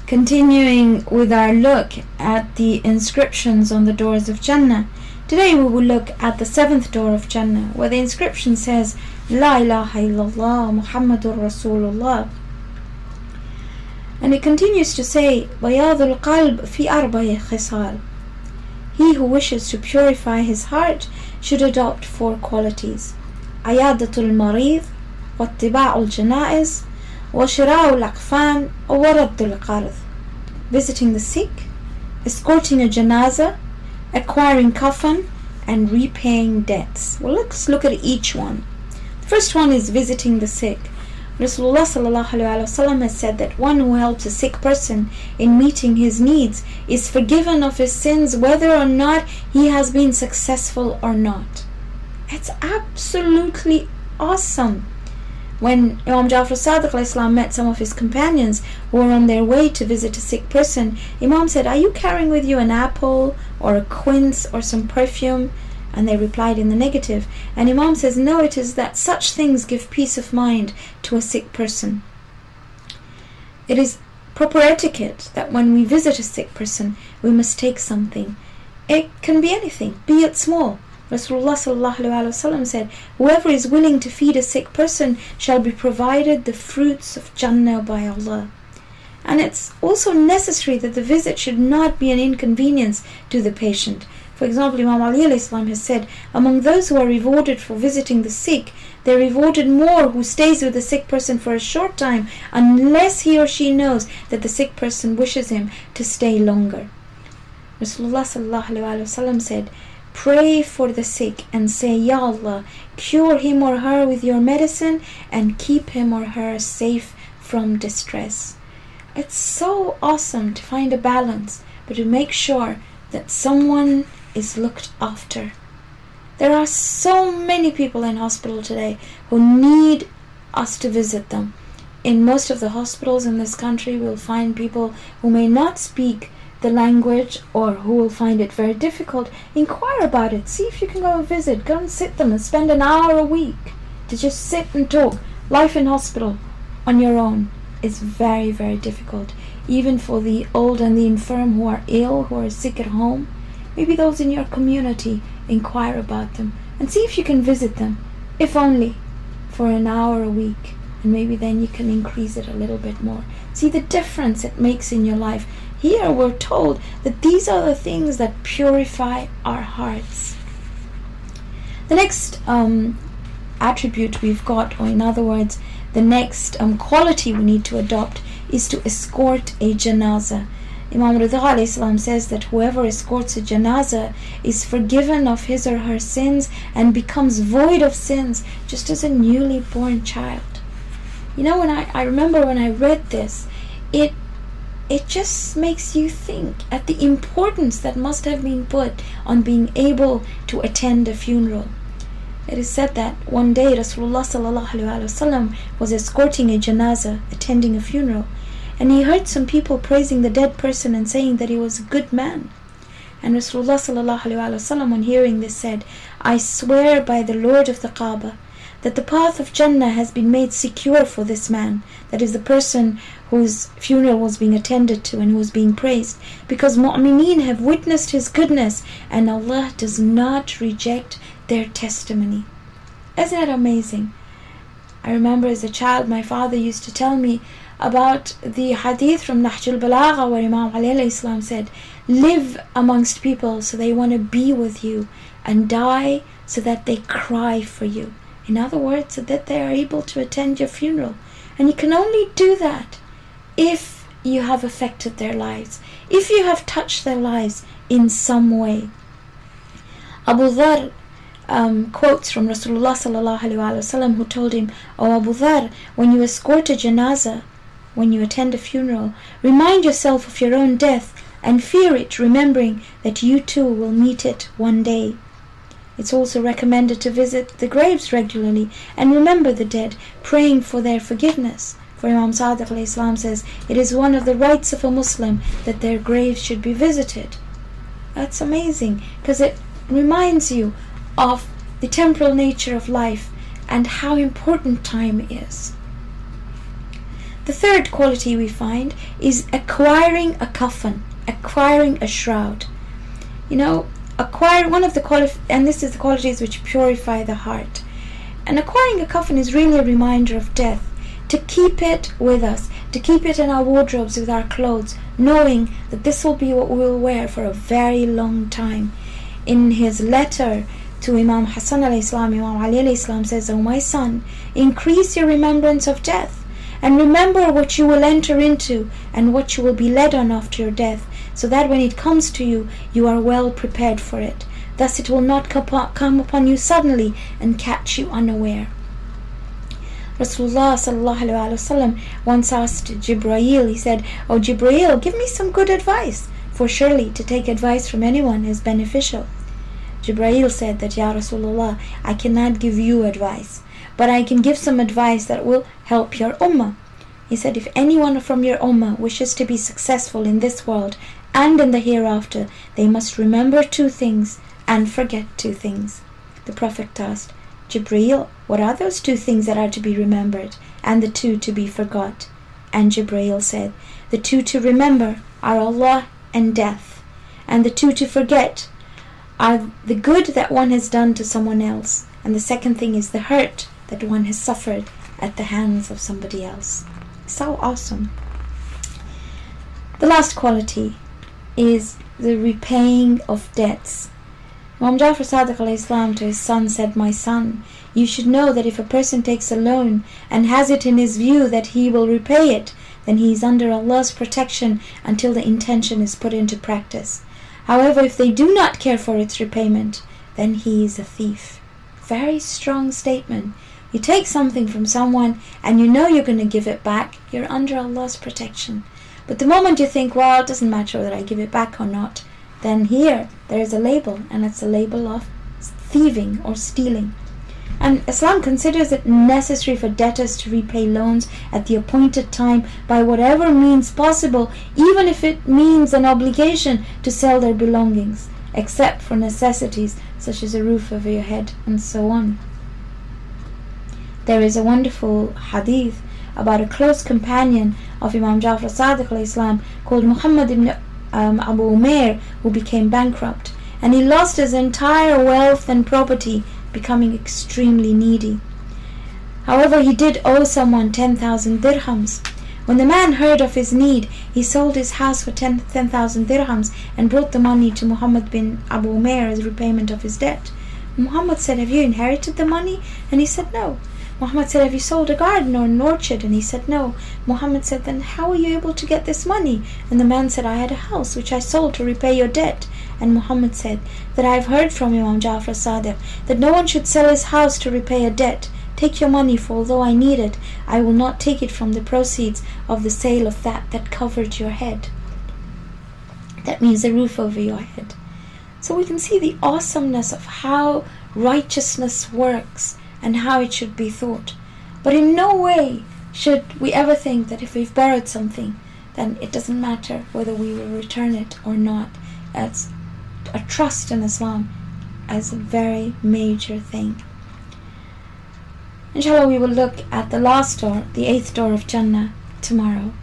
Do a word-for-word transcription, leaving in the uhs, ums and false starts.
Continuing with our look at the inscriptions on the doors of Jannah, today we will look at the seventh door of Jannah, where the inscription says, La ilaha illallah Muhammadur Rasulullah. And it continues to say, Bayadul qalb fi arba'i khisal. He who wishes to purify his heart should adopt four qualities: Ayadatul marid, wattiba'ul janaiz, وشراء الأكفان ورد القرض. Visiting the sick, escorting a janaza, acquiring kafan, and repaying debts. Well, let's look at each one. The first one is visiting the sick. Rasulullah sallallahu alaihi wasallam has said that one who helps a sick person in meeting his needs is forgiven of his sins whether or not he has been successful or not. It's absolutely awesome. When Imam Jafar Sadiq al-Islam met some of his companions who were on their way to visit a sick person, Imam said, "Are you carrying with you an apple or a quince or some perfume?" And they replied in the negative. And Imam says, "No, it is that such things give peace of mind to a sick person." It is proper etiquette that when we visit a sick person, we must take something. It can be anything, be it small. Rasulullah sallallahu alaihi wasallam said, "Whoever is willing to feed a sick person shall be provided the fruits of Jannah by Allah." And it's also necessary that the visit should not be an inconvenience to the patient. For example, Imam Ali alayhi salam has said, among those who are rewarded for visiting the sick, they are rewarded more who stays with the sick person for a short time, unless he or she knows that the sick person wishes him to stay longer. Rasulullah sallallahu alaihi wasallam said, "Pray for the sick and say, Ya Allah, cure him or her with your medicine and keep him or her safe from distress." It's so awesome to find a balance, but to make sure that someone is looked after. There are so many people in hospital today who need us to visit them. In most of the hospitals in this country, we'll find people who may not speak the language or who will find it very difficult. Inquire about it. See if you can go and visit. Go and sit them and spend an hour a week to just sit and talk. Life in hospital on your own is very, very difficult. Even for the old and the infirm who are ill, who are sick at home. Maybe those in your community, inquire about them and see if you can visit them, if only for an hour a week. And maybe then you can increase it a little bit more. See the difference it makes in your life. Here we're told that these are the things that purify our hearts. The next um, attribute we've got, or in other words, the next um, quality we need to adopt is to escort a janaza. Imam Rida alayhi salam says that whoever escorts a janaza is forgiven of his or her sins and becomes void of sins, just as a newly born child. You know, when I, I remember when I read this, it it just makes you think at the importance that must have been put on being able to attend a funeral. It is said that one day Rasulullah sallallahu alaihi wasallam was escorting a janaza, attending a funeral, and he heard some people praising the dead person and saying that he was a good man. And Rasulullah sallallahu alaihi wasallam, on hearing this, said, "I swear by the Lord of the Kaaba that the path of Jannah has been made secure for this man," that is the person whose funeral was being attended to and who was being praised, "because mu'mineen have witnessed his goodness and Allah does not reject their testimony." Isn't that amazing? I remember as a child my father used to tell me about the hadith from Nahj al-Balagha where Imam Ali alayhi salam said, "Live amongst people so they want to be with you, and die so that they cry for you." In other words, so that they are able to attend your funeral. And you can only do that if you have affected their lives, if you have touched their lives in some way. Abu Dharr um, quotes from Rasulullah sallallahu alaihi wasallam, who told him, "O Abu Dharr, when you escort a janaza, when you attend a funeral, remind yourself of your own death and fear it, remembering that you too will meet it one day." It's also recommended to visit the graves regularly and remember the dead, praying for their forgiveness. For Imam Sadiq alayhi salam says, it is one of the rights of a Muslim that their graves should be visited. That's amazing, because it reminds you of the temporal nature of life and how important time is. The third quality we find is acquiring a coffin, acquiring a shroud. You know, acquire one of the qualif- and this is the qualities which purify the heart. And acquiring a coffin is really a reminder of death, to keep it with us, to keep it in our wardrobes with our clothes, knowing that this will be what we will wear for a very long time. In his letter to Imam Hassan alayhi salam, Imam Ali alayhi salam says, "O my son, increase your remembrance of death, and remember what you will enter into and what you will be led on after your death, so that when it comes to you, you are well prepared for it. Thus it will not come upon you suddenly and catch you unaware." Rasulullah sallallahu alaihi wasallam once asked Jibreel, he said, "O Jibreel, give me some good advice, for surely to take advice from anyone is beneficial." Jibreel said that, "Ya Rasulullah, I cannot give you advice, but I can give some advice that will help your ummah." He said, "If anyone from your ummah wishes to be successful in this world and in the hereafter, they must remember two things and forget two things." The Prophet asked, "Jibreel, what are those two things that are to be remembered and the two to be forgot?" And Jibreel said, "The two to remember are Allah and death, and the two to forget are the good that one has done to someone else, and the second thing is the hurt that one has suffered at the hands of somebody else." So awesome. The last quality is the repaying of debts. Imam Jafar Sadiq alayhi salam to his son said, "My son, you should know that if a person takes a loan and has it in his view that he will repay it, then he is under Allah's protection until the intention is put into practice. However, if they do not care for its repayment, then he is a thief." Very strong statement. You take something from someone and you know you're going to give it back, you're under Allah's protection. But the moment you think, well, it doesn't matter whether I give it back or not, then here there is a label, and it's a label of thieving or stealing. And Islam considers it necessary for debtors to repay loans at the appointed time by whatever means possible, even if it means an obligation to sell their belongings, except for necessities such as a roof over your head and so on. There is a wonderful hadith about a close companion of Imam Jafar Sadiq alayhi salam called Muhammad ibn um, Abu Umair, who became bankrupt, and he lost his entire wealth and property, becoming extremely needy. However, he did owe someone ten thousand dirhams. When the man heard of his need, he sold his house for ten thousand dirhams and brought the money to Muhammad bin Abu Umair as repayment of his debt. Muhammad said, "Have you inherited the money?" And he said, "No." Muhammad said, "Have you sold a garden or an orchard?" And he said, "No." Muhammad said, "Then how were you able to get this money?" And the man said, "I had a house which I sold to repay your debt." And Muhammad said that, "I have heard from Imam Jafar Sadiq that no one should sell his house to repay a debt. Take your money, for although I need it, I will not take it from the proceeds of the sale of that that covered your head." That means the roof over your head. So we can see the awesomeness of how righteousness works and how it should be thought. But in no way should we ever think that if we've borrowed something, then it doesn't matter whether we will return it or not. That's a trust in Islam as a very major thing. Inshallah, we will look at the last door, the eighth door of Jannah, tomorrow.